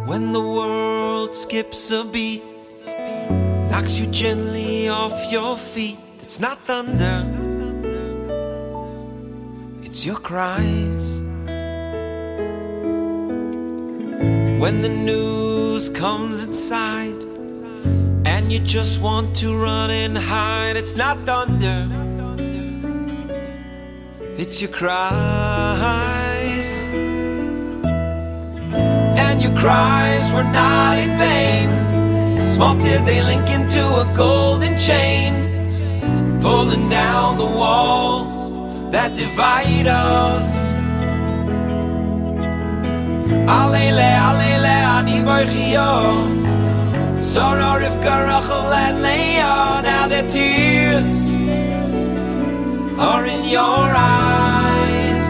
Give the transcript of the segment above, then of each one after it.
When the world skips a beat, knocks you gently off your feet, it's not thunder, it's your cries. When the news comes inside and you just want to run and hide, it's not thunder, it's your cries. And your cries were not in vain. Small tears, they link into a golden chain, pulling down the walls that divide us. Alele, alele, ani boichio, Sarah, Rivka, Rachel, and Leah. Now their tears are in your eyes.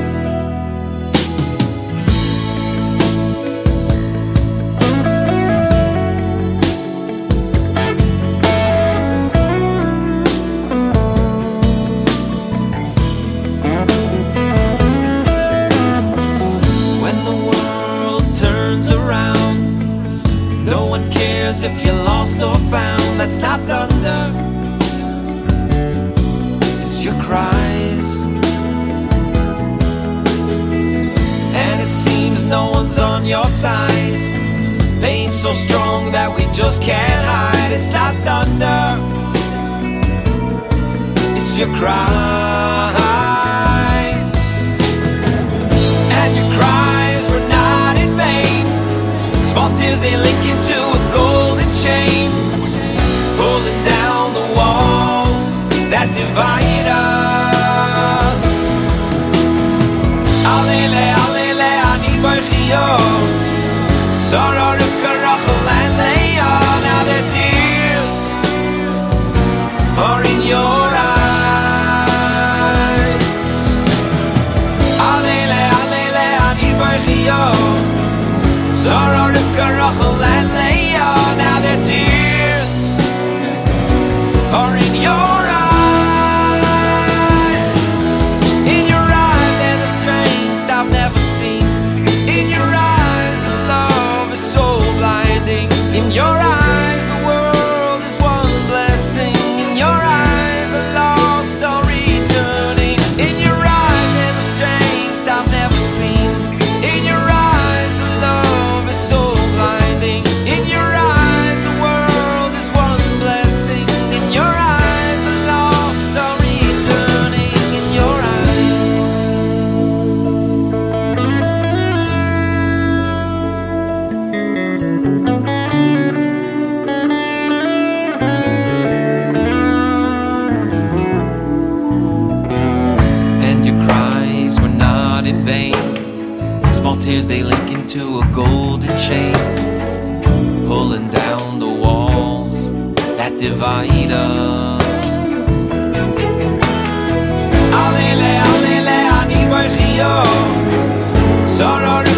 If you're lost or found, that's not thunder, it's your cries. And it seems no one's on your side, pain so strong that we just can't hide. It's not thunder, it's your cries. And your cries were not in vain. Small tears, they link into a golden chain, pulling down the walls that divide us. Alele, alele, ani boichio, Sarah, Rivka, Rachel, and Leah. Now their tears are in your eyes. Alele, alele, ani boichio, Sarah, Rivka, Rachel, and Leah. Now their tears are in your eyes. In your eyes there's a strength I've never seen. In your eyes the love is so blinding. In your eyes the world is one blessing. In your eyes the lost are returning. In your eyes there's a strength I've never seen. In your eyes the love is so blinding. In your eyes the world is one blessing. In your eyes the lost are returning. In your And your cries were not in vain. Small tears, they link into a golden chain, pulling down the walls that divide us. Alele, alele, ani boichio, Sarah,